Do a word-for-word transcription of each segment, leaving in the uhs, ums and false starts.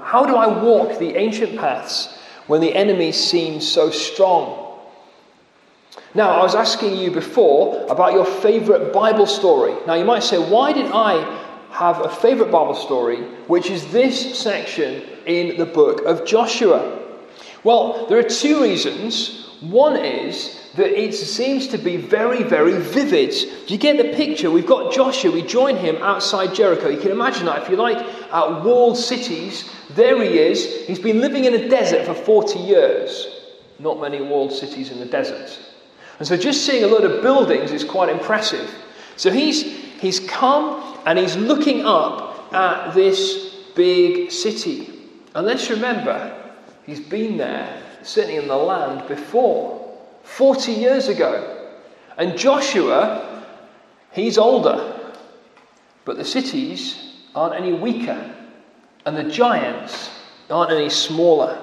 How do I walk the ancient paths when the enemy seems so strong? Now, I was asking you before about your favourite Bible story. Now, you might say, why did I have a favourite Bible story, which is this section in the book of Joshua? Well, there are two reasons. One is that it seems to be very, very vivid. Do you get the picture? We've got Joshua. We join him outside Jericho. You can imagine that, if you like, at walled cities. There he is. He's been living in a desert for forty years. Not many walled cities in the desert. And so just seeing a lot of buildings is quite impressive. So he's he's come and he's looking up at this big city. And let's remember, he's been there, certainly in the land before, forty years ago. And Joshua, he's older. But the cities aren't any weaker. And the giants aren't any smaller.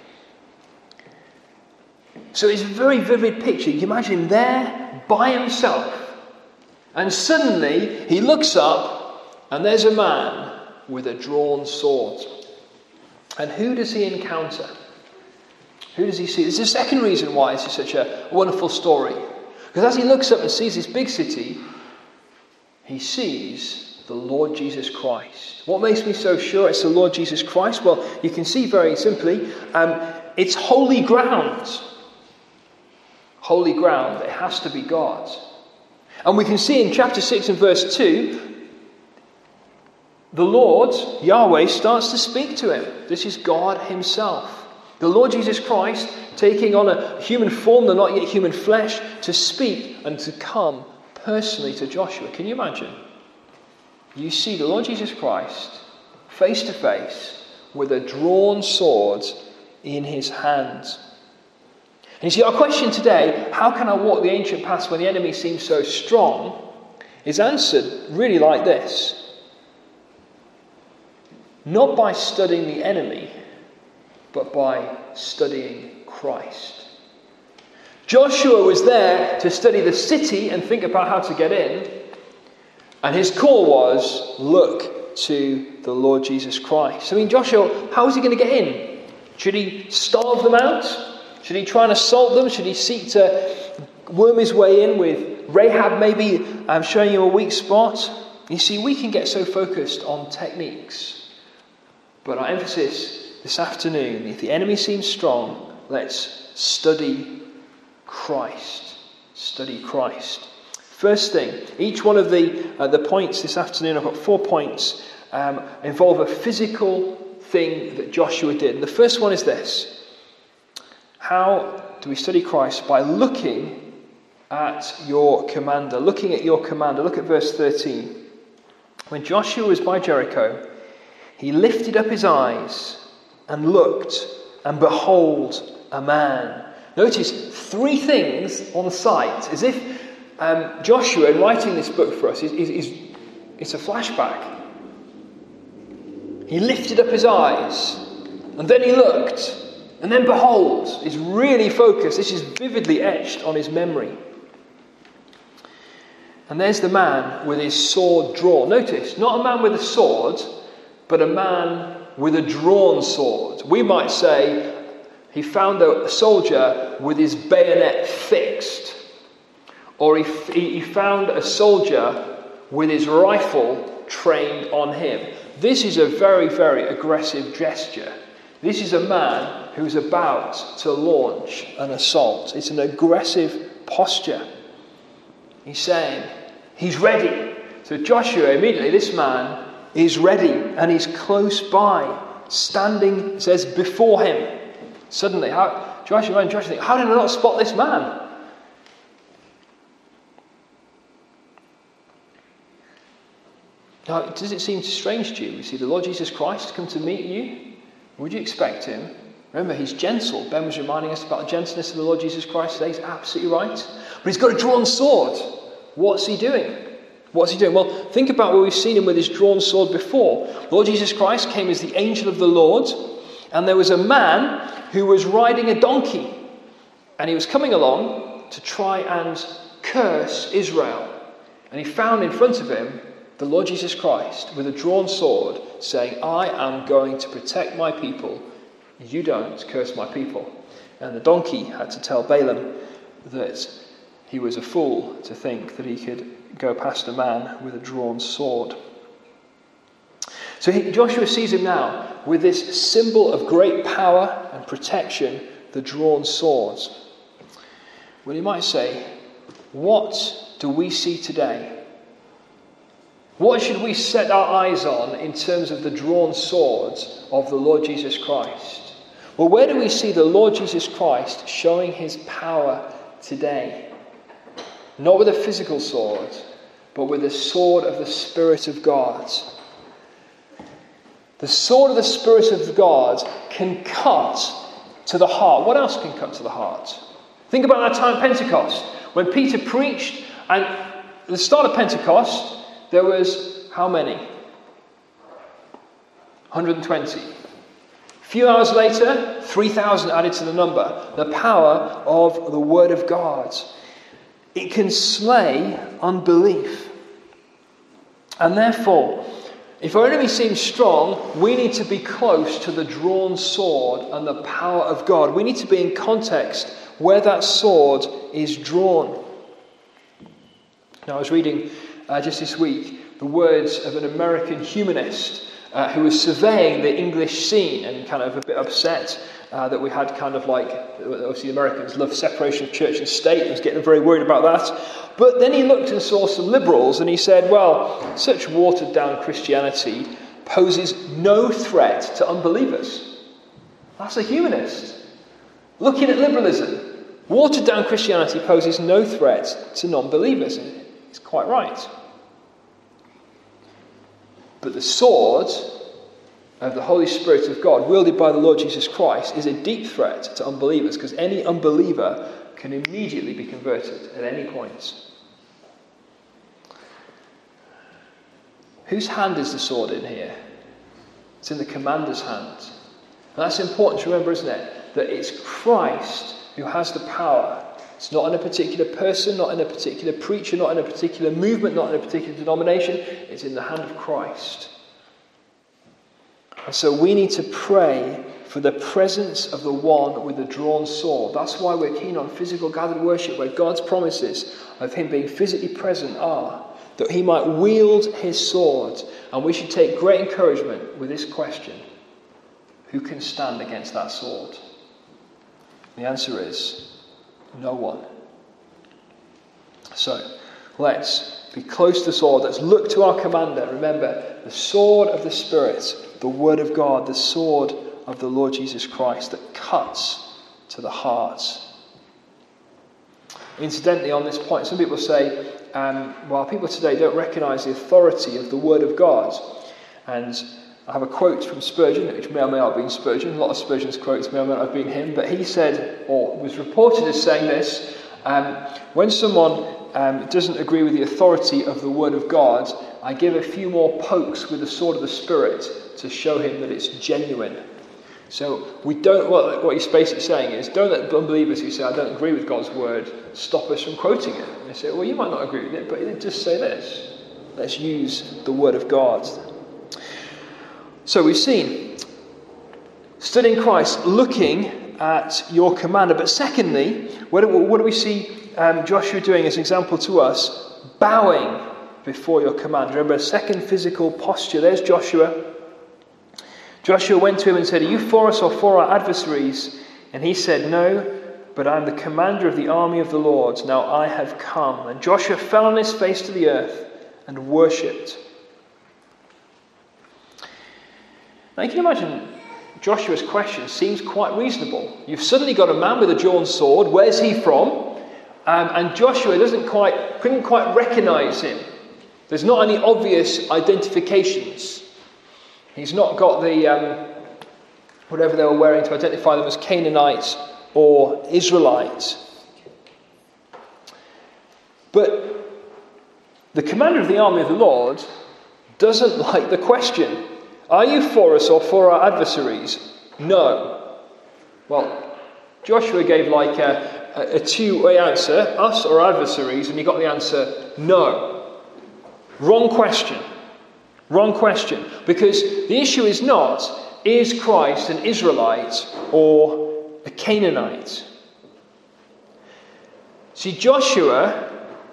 So it's a very vivid picture. You imagine him there by himself. And suddenly he looks up and there's a man with a drawn sword. And who does he encounter? Who does he see? There's a second reason why this is such a wonderful story. Because as he looks up and sees this big city, he sees the Lord Jesus Christ. What makes me so sure it's the Lord Jesus Christ? Well, you can see very simply, um, it's holy ground. Holy ground. It has to be God. And we can see in chapter six and verse two, the Lord, Yahweh, starts to speak to him. This is God himself. The Lord Jesus Christ taking on a human form, though not yet human flesh, to speak and to come personally to Joshua. Can you imagine? You see the Lord Jesus Christ face to face with a drawn sword in his hands. And you see, our question today, how can I walk the ancient paths when the enemy seems so strong, is answered really like this. Not by studying the enemy, but by studying Christ. Joshua was there to study the city and think about how to get in. And his call was, look to the Lord Jesus Christ. I mean, Joshua, how is he going to get in? Should he starve them out? Should he try and assault them? Should he seek to worm his way in with Rahab maybe um, showing him a weak spot? You see, we can get so focused on techniques. But our emphasis this afternoon, if the enemy seems strong, let's study Christ. Study Christ. First thing, each one of the uh, the points this afternoon, I've got four points, um, involve a physical thing that Joshua did. And the first one is this. How do we study Christ? By looking at your commander. Looking at your commander. Look at verse thirteen. When Joshua was by Jericho, he lifted up his eyes and looked, and behold, a man. Notice three things on sight, as if um, Joshua, in writing this book for us, is, is, is it's a flashback. He lifted up his eyes, and then he looked, and then behold, he's really focused. This is vividly etched on his memory. And there's the man with his sword drawn. Notice, not a man with a sword, but a man with a drawn sword. We might say he found a soldier with his bayonet fixed. Or he, he found a soldier with his rifle trained on him. This is a very, very aggressive gesture. This is a man who's about to launch an assault. It's an aggressive posture. He's saying, he's ready. So Joshua, immediately, this man is ready and he's close by, standing, it says, before him. Suddenly, how, Joshua and Joshua think, how did I not spot this man? Now, does it seem strange to you? You see the Lord Jesus Christ come to meet you. Would you expect him? Remember, he's gentle. Ben was reminding us about the gentleness of the Lord Jesus Christ today. He's absolutely right. But he's got a drawn sword. What's he doing? What's he doing? Well, think about where we've seen him with his drawn sword before. Lord Jesus Christ came as the angel of the Lord. And there was a man who was riding a donkey. And he was coming along to try and curse Israel. And he found in front of him the Lord Jesus Christ with a drawn sword, saying, I am going to protect my people. You don't curse my people. And the donkey had to tell Balaam that he was a fool to think that he could go past a man with a drawn sword. So he, Joshua sees him now with this symbol of great power and protection, the drawn swords. Well, you might say, what do we see today? What should we set our eyes on in terms of the drawn swords of the Lord Jesus Christ? Well, where do we see the Lord Jesus Christ showing his power today? Not with a physical sword, but with the sword of the Spirit of God. The sword of the Spirit of God can cut to the heart. What else can cut to the heart? Think about that time at Pentecost, when Peter preached, and at the start of Pentecost, there was how many? one hundred twenty. A few hours later, three thousand added to the number. The power of the Word of God. It can slay unbelief. And therefore, if our enemy seems strong, we need to be close to the drawn sword and the power of God. We need to be in context where that sword is drawn. Now, I was reading uh, just this week the words of an American humanist uh, who was surveying the English scene and kind of a bit upset uh, that we had kind of like, obviously Americans love separation of church and state. He was getting very worried about that. But then he looked and saw some liberals and he said, well, such watered down Christianity poses no threat to unbelievers. That's a humanist. Looking at liberalism. Watered down Christianity poses no threat to non-believers. It's quite right. But the sword of the Holy Spirit of God, wielded by the Lord Jesus Christ, is a deep threat to unbelievers, because any unbeliever can immediately be converted at any point. Whose hand is the sword in here? It's in the commander's hand. And that's important to remember, isn't it? That it's Christ who has the power. It's not in a particular person, not in a particular preacher, not in a particular movement, not in a particular denomination. It's in the hand of Christ. And so we need to pray for the presence of the one with the drawn sword. That's why we're keen on physical gathered worship, where God's promises of him being physically present are, that he might wield his sword. And we should take great encouragement with this question: who can stand against that sword? The answer is no one. So let's be close to the sword. Let's look to our commander. Remember, the sword of the Spirit, the Word of God, the sword of the Lord Jesus Christ that cuts to the heart. Incidentally, on this point, some people say, um, well, people today don't recognise the authority of the Word of God. And I have a quote from Spurgeon, which may or may not have been Spurgeon. A lot of Spurgeon's quotes may or may not have been him. But he said, or was reported as saying this, um, when someone um, doesn't agree with the authority of the Word of God, I give a few more pokes with the sword of the Spirit to show him that it's genuine. So we don't, what, what he's basically saying is, don't let unbelievers who say, I don't agree with God's Word, stop us from quoting it. And they say, well, you might not agree with it, but just say this. Let's use the Word of God. So we've seen studying Christ, looking at your commander. But secondly, what do, what do we see um, Joshua doing as an example to us? Bowing before your commander. Remember, a second physical posture. There's Joshua. Joshua went to him and said, are you for us or for our adversaries? And he said, no, but I am the commander of the army of the Lord. Now I have come. And Joshua fell on his face to the earth and worshipped. Now you can imagine Joshua's question seems quite reasonable. You've suddenly got a man with a drawn sword. Where's he from? Um, and Joshua doesn't quite, couldn't quite recognise him. There's not any obvious identifications. He's not got the um, whatever they were wearing to identify them as Canaanites or Israelites. But the commander of the army of the Lord doesn't like the question. Are you for us or for our adversaries? No. Well, Joshua gave like a, a, a two-way answer, us or adversaries, and he got the answer, no. Wrong question. Wrong question. Because the issue is not, is Christ an Israelite or a Canaanite? See, Joshua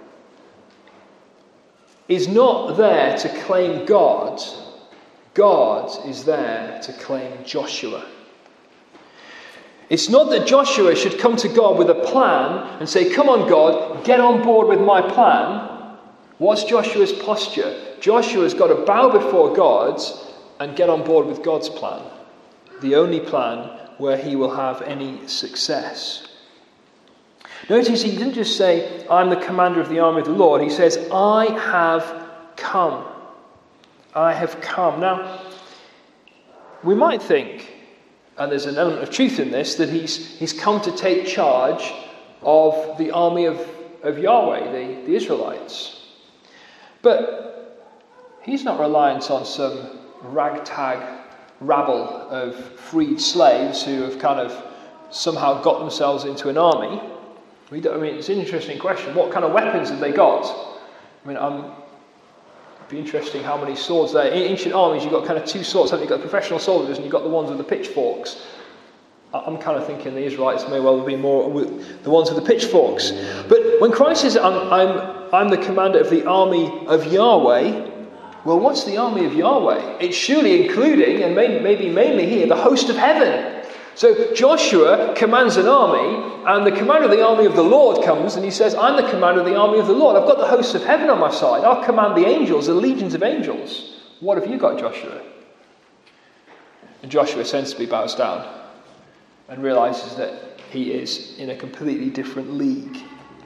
is not there to claim God. God is there to claim Joshua. It's not that Joshua should come to God with a plan and say, come on God, get on board with my plan. What's Joshua's posture? Joshua's got to bow before God and get on board with God's plan. The only plan where he will have any success. Notice he didn't just say, I'm the commander of the army of the Lord. He says, I have come. I have come. Now, we might think, and there's an element of truth in this, that he's he's come to take charge of the army of, of Yahweh, the, the Israelites. But he's not reliant on some ragtag rabble of freed slaves who have kind of somehow got themselves into an army. We don't, I mean, it's an interesting question. What kind of weapons have they got? I mean, I'm... It'd be interesting how many swords there. In ancient armies, you've got kind of two sorts. You've got professional soldiers and you've got the ones with the pitchforks. I'm kind of thinking the Israelites may well be more with the ones with the pitchforks. But when Christ says, I'm, I'm, I'm the commander of the army of Yahweh, well, what's the army of Yahweh? It's surely including, and maybe, maybe mainly here, the host of heaven. So Joshua commands an army, and the commander of the army of the Lord comes and he says, I'm the commander of the army of the Lord. I've got the hosts of heaven on my side. I'll command the angels, the legions of angels. What have you got, Joshua? And Joshua sensibly bows down and realizes that he is in a completely different league.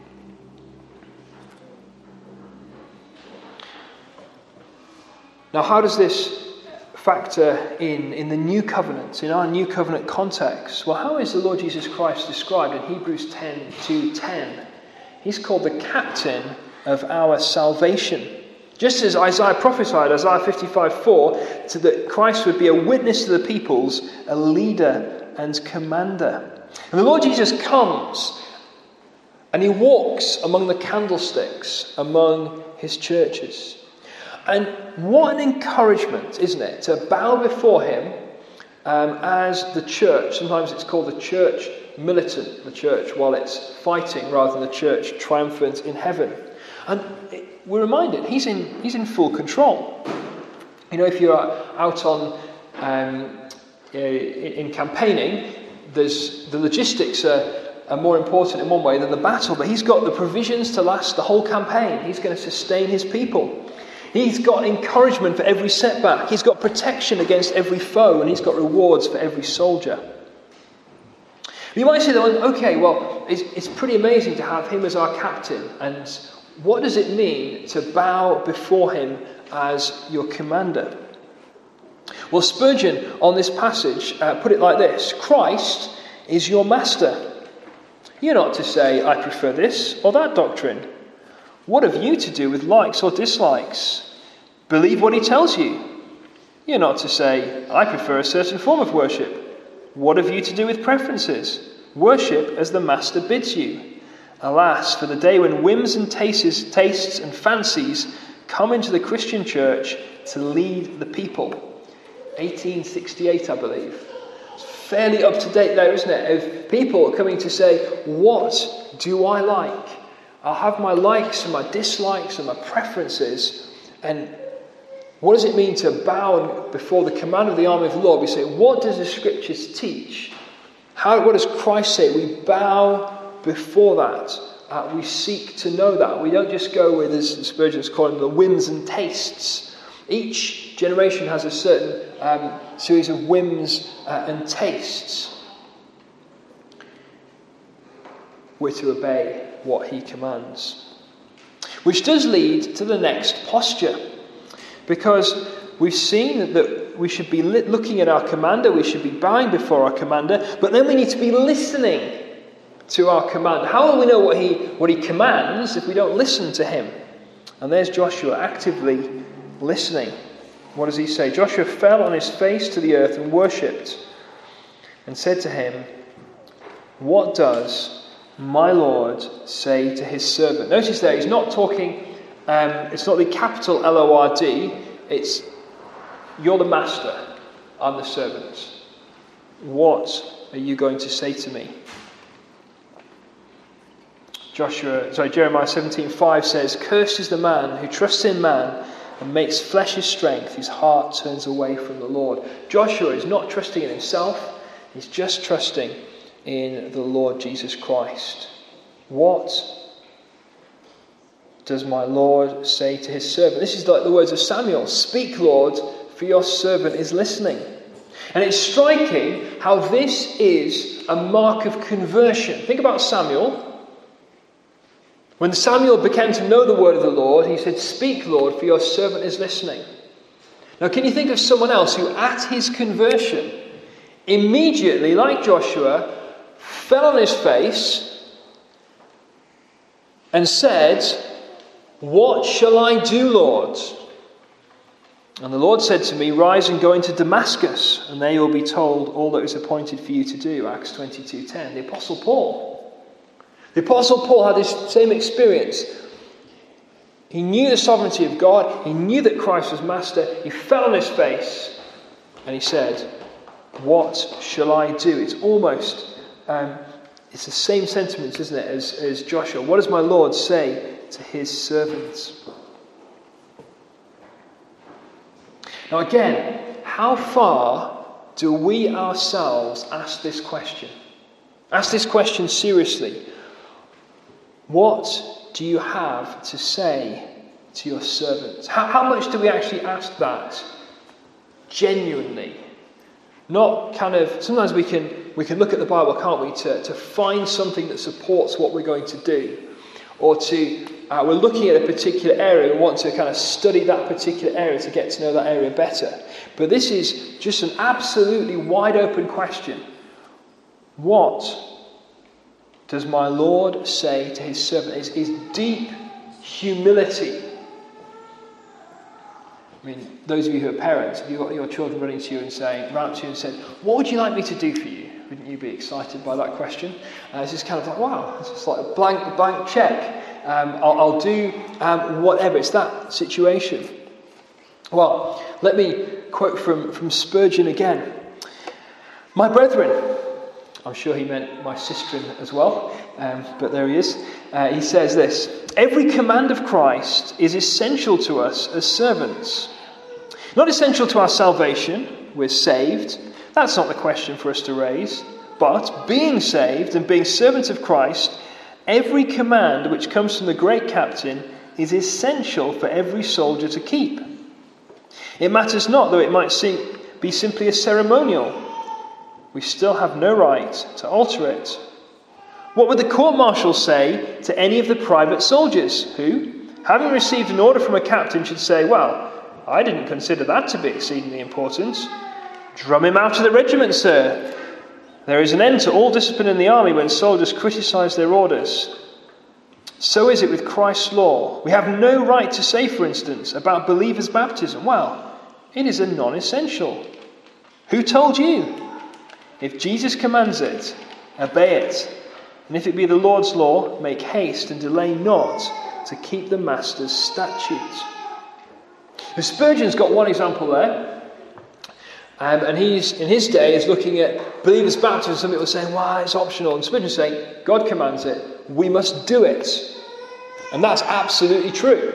Now, how does this factor in in the new covenant, in our new covenant context? Well, how is the Lord Jesus Christ described in Hebrews ten two ten? He's called the captain of our salvation. Just as Isaiah prophesied, Isaiah fifty-five four, to that Christ would be a witness to the peoples, a leader and commander. And the Lord Jesus comes and he walks among the candlesticks, among his churches. And what an encouragement, isn't it, to bow before him um, as the church. Sometimes it's called the church militant, the church while it's fighting, rather than the church triumphant in heaven. And it, we're reminded he's in he's in full control. You know, if you're out on um, in campaigning, there's the logistics are, are more important in one way than the battle. But he's got the provisions to last the whole campaign. He's going to sustain his people. He's got encouragement for every setback. He's got protection against every foe, and he's got rewards for every soldier. You might say, okay, well, it's, it's pretty amazing to have him as our captain. And what does it mean to bow before him as your commander? Well, Spurgeon, on this passage, uh, put it like this: Christ is your master. You're not to say, I prefer this or that doctrine. What have you to do with likes or dislikes? Believe what he tells you. You're not to say, I prefer a certain form of worship. What have you to do with preferences? Worship as the master bids you. Alas, for the day when whims and tastes, tastes and fancies come into the Christian church to lead the people. eighteen sixty-eight, I believe. It's fairly up to date there, isn't it? Of people coming to say, what do I like? I'll have my likes and my dislikes and my preferences. And what does it mean to bow before the command of the army of the Lord? We say, what does the scriptures teach? How? What does Christ say? We bow before that. Uh, we seek to know that. We don't just go with, as Spurgeon's calling them, the whims and tastes. Each generation has a certain um, series of whims uh, and tastes. We're to obey what he commands. Which does lead to the next posture. Because we've seen that we should be looking at our commander, we should be bowing before our commander, but then we need to be listening to our commander. How will we know what he, what he commands if we don't listen to him? And there's Joshua actively listening. What does he say? Joshua fell on his face to the earth and worshipped and said to him, what does my Lord say to his servant? Notice there, he's not talking Um, it's not the capital L O R D. It's, you're the master, I'm the servant. What are you going to say to me? Joshua, sorry, Jeremiah seventeen five says, "Cursed is the man who trusts in man and makes flesh his strength, whose heart turns away from the Lord." Joshua is not trusting in himself, he's just trusting in the Lord Jesus Christ. What does my Lord say to his servant? This is like the words of Samuel. "Speak, Lord, for your servant is listening." And it's striking how this is a mark of conversion. Think about Samuel. When Samuel began to know the word of the Lord, he said, "Speak, Lord, for your servant is listening." Now, can you think of someone else who, at his conversion, immediately, like Joshua, fell on his face and said, "What shall I do, Lord?" And the Lord said to me, "Rise and go into Damascus, and there you will be told all that is appointed for you to do." Acts twenty-two ten. The Apostle Paul. The Apostle Paul had this same experience. He knew the sovereignty of God. He knew that Christ was master. He fell on his face and he said, "What shall I do?" It's almost, um, it's the same sentiments, isn't it, as, as Joshua. What does my Lord say to his servants? Now again, how far do we ourselves ask this question? Ask this question seriously. What do you have to say to your servants? How, how much do we actually ask that genuinely? Not kind of, sometimes we can we can look at the Bible, can't we, to, to find something that supports what we're going to do. Or to, uh, we're looking at a particular area, we want to kind of study that particular area to get to know that area better. But this is just an absolutely wide open question. What does my Lord say to his servant? Is his deep humility. I mean, those of you who are parents, if you've got your children running to you and saying, run up to you and said, "What would you like me to do for you?" Wouldn't you be excited by that question? Uh, it's just kind of like, wow, it's just like a blank, blank check. Um, I'll, I'll do um, whatever. It's that situation. Well, let me quote from, from Spurgeon again. "My brethren," I'm sure he meant my sister as well, um, but there he is. Uh, he says this: "Every command of Christ is essential to us as servants. Not essential to our salvation, we're saved. That's not the question for us to raise. But being saved and being servants of Christ, every command which comes from the great captain is essential for every soldier to keep. It matters not, though it might seem, be simply a ceremonial. We still have no right to alter it. What would the court-martial say to any of the private soldiers who, having received an order from a captain, should say, 'Well, I didn't consider that to be exceedingly important. Drum him out of the regiment, sir.' There is an end to all discipline in the army when soldiers criticize their orders. So is it with Christ's law. We have no right to say, for instance, about believers' baptism, 'Well, it is a non-essential.' Who told you? If Jesus commands it, obey it. And if it be the Lord's law, make haste and delay not to keep the master's statutes." Now, Spurgeon's got one example there. Um, and he's, in his day, is looking at believers' baptism. Some people are saying, "Well, it's optional." And Spurgeon's saying, God commands it. We must do it. And that's absolutely true.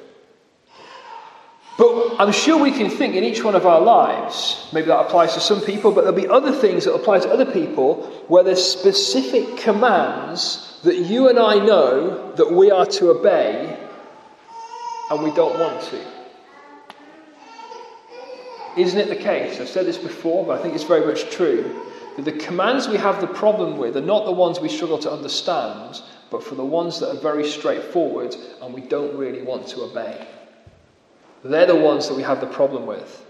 But I'm sure we can think in each one of our lives, maybe that applies to some people, but there'll be other things that apply to other people where there's specific commands that you and I know that we are to obey and we don't want to. Isn't it the case? I've said this before, but I think it's very much true, that the commands we have the problem with are not the ones we struggle to understand, but for the ones that are very straightforward and we don't really want to obey. They're the ones that we have the problem with.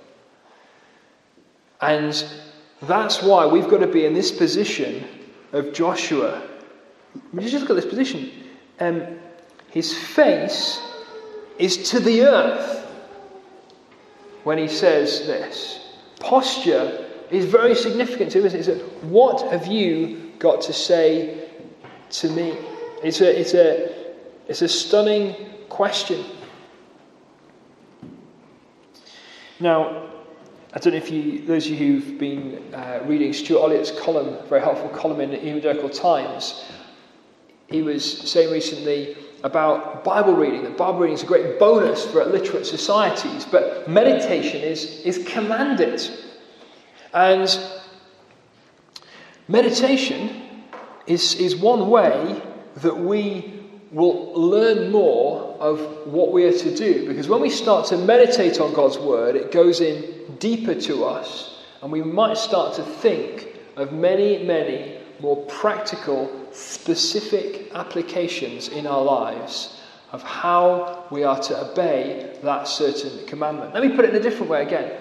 And that's why we've got to be in this position of Joshua. Just look at this position. Um, his face is to the earth when he says this. Posture is very significant to him, isn't it? It's a, what have you got to say to me? It's a, it's a, it's a stunning question. Now, I don't know if you, those of you who've been uh, reading Stuart Olliott's column, very helpful column in the Evangelical Times, he was saying recently about Bible reading, that Bible reading is a great bonus for illiterate societies, but meditation is, is commanded. And meditation is, is one way that we will learn more of what we are to do. Because when we start to meditate on God's word, it goes in deeper to us, and we might start to think of many, many more practical, specific applications in our lives of how we are to obey that certain commandment. Let me put it in a different way again.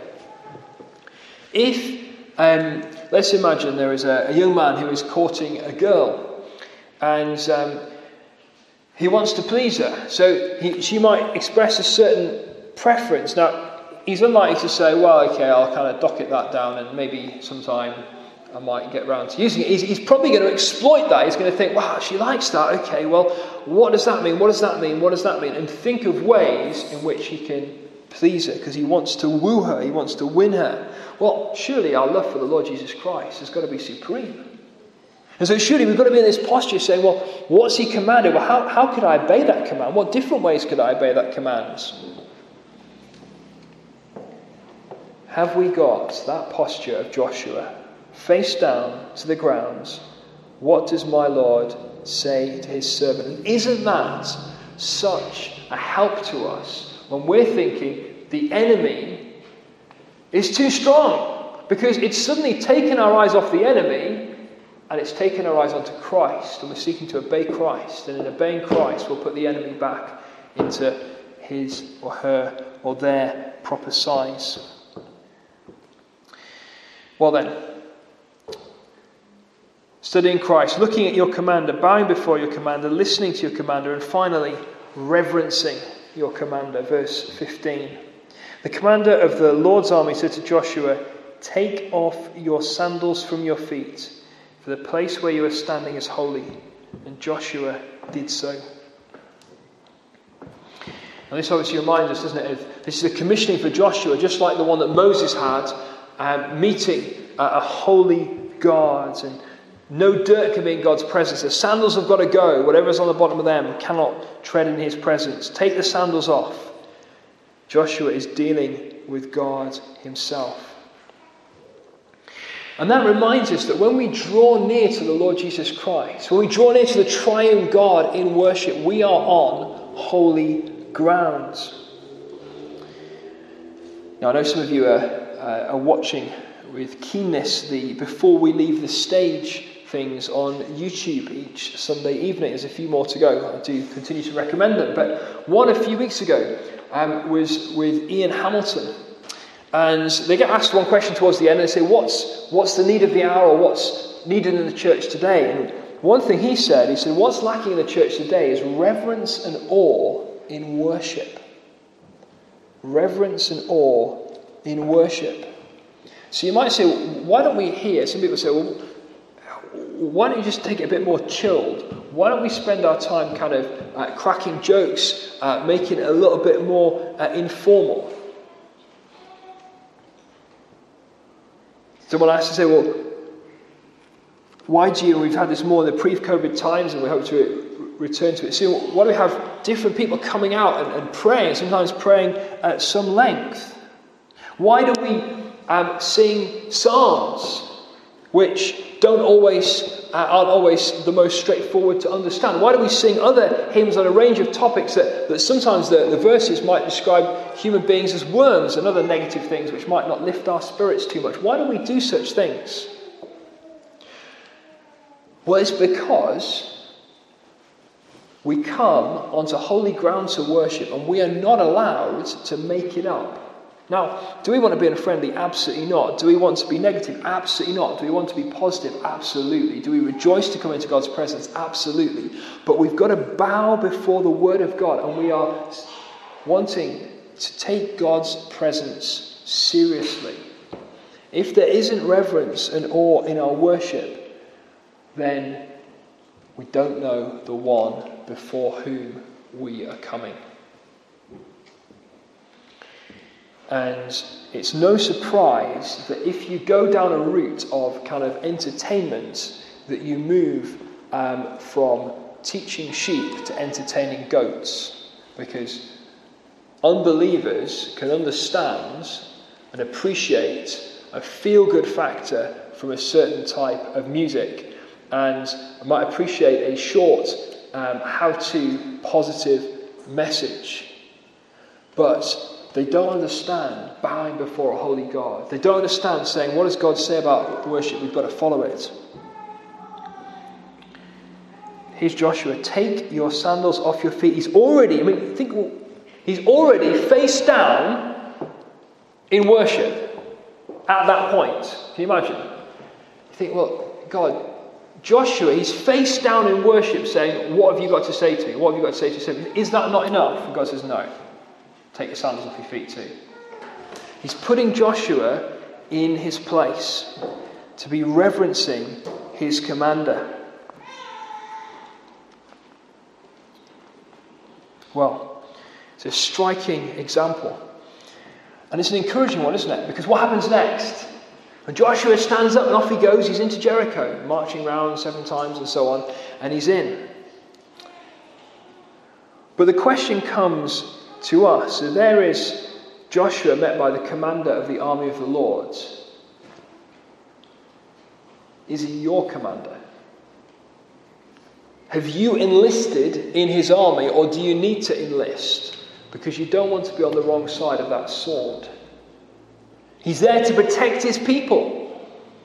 If, um, let's imagine there is a, a young man who is courting a girl, and um, he wants to please her, so he, she might express a certain preference. Now, he's unlikely to say, well, okay, I'll kind of docket that down and maybe sometime I might get round to using it. He's, he's probably going to exploit that. He's going to think, wow, she likes that. Okay, well, what does that mean? What does that mean? What does that mean? And think of ways in which he can please her, because he wants to woo her. He wants to win her. Well, surely our love for the Lord Jesus Christ has got to be supreme. And so surely we've got to be in this posture saying, well, what's he commanded? Well, how, how could I obey that command? What different ways could I obey that command? Have we got that posture of Joshua, face down to the ground? What does my Lord say to his servant? And isn't that such a help to us when we're thinking the enemy is too strong? Because it's suddenly taken our eyes off the enemy and it's taken our eyes onto Christ, and we're seeking to obey Christ. And in obeying Christ, we'll put the enemy back into his or her or their proper size. Well then, studying Christ, looking at your commander, bowing before your commander, listening to your commander, and finally, reverencing your commander. Verse fifteen. The commander of the Lord's army said to Joshua, take off your sandals from your feet, for the place where you are standing is holy. And Joshua did so. And this obviously reminds us, doesn't it? This is a commissioning for Joshua, just like the one that Moses had, um, meeting a, a holy God, and no dirt can be in God's presence. The sandals have got to go. Whatever's on the bottom of them cannot tread in his presence. Take the sandals off. Joshua is dealing with God himself. And that reminds us that when we draw near to the Lord Jesus Christ, when we draw near to the triune God in worship, we are on holy ground. Now, I know some of you are, uh, are watching with keenness the Before We Leave the Stage things on YouTube each Sunday evening. There's a few more to go. I do continue to recommend them. But one a few weeks ago um, was with Ian Hamilton. And they get asked one question towards the end, and they say, what's, what's the need of the hour, or what's needed in the church today? And one thing he said, he said, what's lacking in the church today is reverence and awe in worship. Reverence and awe in worship. So you might say, why don't we hear? Some people say, well, why don't you just take it a bit more chilled? Why don't we spend our time kind of uh, cracking jokes, uh, making it a little bit more uh, informal? Someone has to say, well, why do you, we've had this more in the pre-COVID times and we hope to return to it soon. Why do we have different people coming out and, and praying, sometimes praying at some length? Why do we um, sing psalms which don't always, uh, aren't always the most straightforward to understand? Why do we sing other hymns on a range of topics that, that sometimes the, the verses might describe human beings as worms and other negative things which might not lift our spirits too much? Why do we do such things? Well, it's because we come onto holy ground to worship, and we are not allowed to make it up. Now, do we want to be unfriendly? Absolutely not. Do we want to be negative? Absolutely not. Do we want to be positive? Absolutely. Do we rejoice to come into God's presence? Absolutely. But we've got to bow before the Word of God, and we are wanting to take God's presence seriously. If there isn't reverence and awe in our worship, then we don't know the one before whom we are coming. And it's no surprise that if you go down a route of kind of entertainment, that you move um, from teaching sheep to entertaining goats. Because unbelievers can understand and appreciate a feel-good factor from a certain type of music, and might appreciate a short um, how-to positive message. But they don't understand bowing before a holy God. They don't understand saying, what does God say about worship? We've got to follow it. Here's Joshua. Take your sandals off your feet. He's already, I mean, think, he's already face down in worship at that point. Can you imagine? You think, well, God, Joshua, he's face down in worship saying, what have you got to say to me? What have you got to say to me? Is that not enough? And God says, no. Take your sandals off your feet too. He's putting Joshua in his place to be reverencing his commander. Well, it's a striking example. And it's an encouraging one, isn't it? Because what happens next? When Joshua stands up and off he goes, he's into Jericho, marching round seven times and so on, and he's in. But the question comes to us. So there is Joshua met by the commander of the army of the Lord. Is he your commander? Have you enlisted in his army, or do you need to enlist? Because you don't want to be on the wrong side of that sword. He's there to protect his people.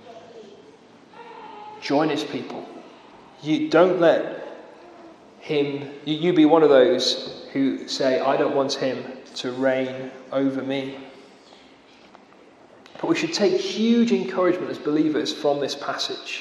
Join his people. You don't let him, you, you be one of those who say, I don't want him to reign over me. But we should take huge encouragement as believers from this passage.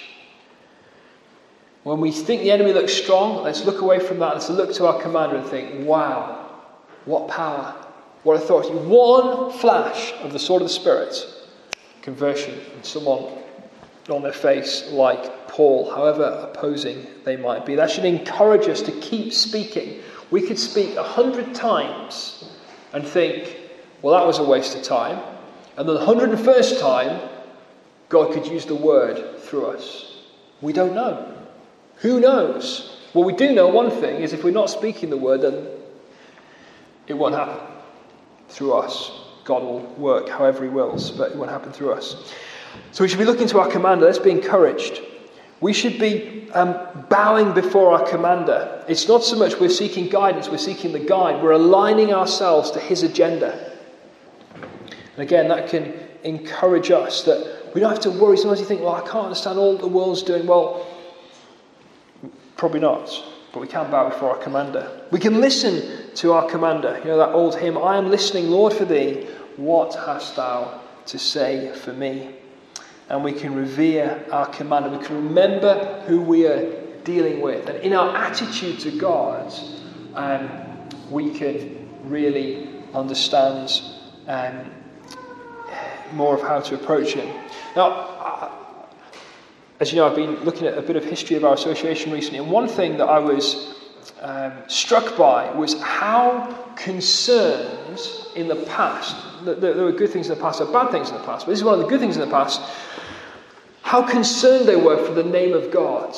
When we think the enemy looks strong, let's look away from that. Let's look to our commander and think, wow, what power, what authority. One flash of the sword of the Spirit, conversion, and someone on their face like Paul, however opposing they might be. That should encourage us to keep speaking. We could speak a hundred times and think, well, that was a waste of time. And then the hundred and first time, God could use the word through us. We don't know. Who knows? Well, we do know one thing, is if we're not speaking the word, then it won't happen through us. God will work however he wills, but it won't happen through us. So we should be looking to our commander. Let's be encouraged. We should be um, bowing before our commander. It's not so much we're seeking guidance, we're seeking the guide. We're aligning ourselves to his agenda. And again, that can encourage us that we don't have to worry. Sometimes you think, well, I can't understand all the world's doing. Well, probably not. But we can bow before our commander. We can listen to our commander. You know that old hymn, I am listening, Lord, for thee. What hast thou to say for me? And we can revere our commander. We can remember who we are dealing with. And in our attitude to God, um, we can really understand um, more of how to approach him. Now, uh, as you know, I've been looking at a bit of history of our association recently. And one thing that I was um, struck by was how concerned in the past, there were good things in the past, there were bad things in the past, but this is one of the good things in the past, how concerned they were for the name of God.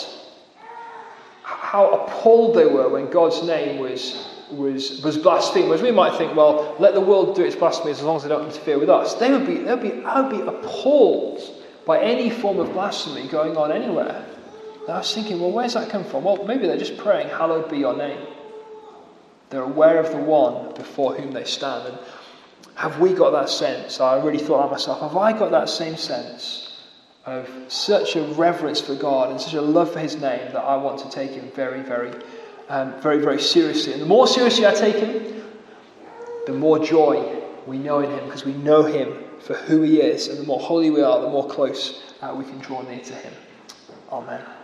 How appalled they were when God's name was, was, was blasphemed. Whereas we might think, well, let the world do its blasphemy as long as they don't interfere with us. They would be, they'd be, I would be appalled by any form of blasphemy going on anywhere. And I was thinking, well, where's that come from? Well, maybe they're just praying, hallowed be your name. They're aware of the one before whom they stand. And have we got that sense? I really thought of myself, have I got that same sense of such a reverence for God and such a love for his name that I want to take him very, very, um, very, very seriously? And the more seriously I take him, the more joy we know in him, because we know him for who he is. And the more holy we are, the more close uh, we can draw near to him. Amen.